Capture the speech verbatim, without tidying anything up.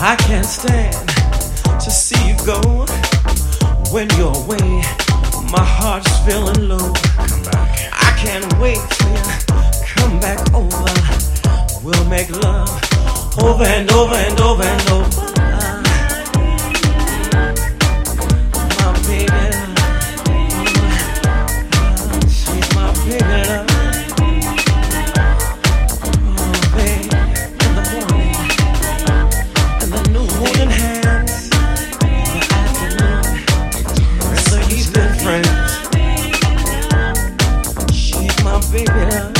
I can't stand to see you go. When you're away, my heart's feeling low. Come back. I can't wait till you come back over. We'll make love over and over and over and over. My baby, she's my baby. She's my baby.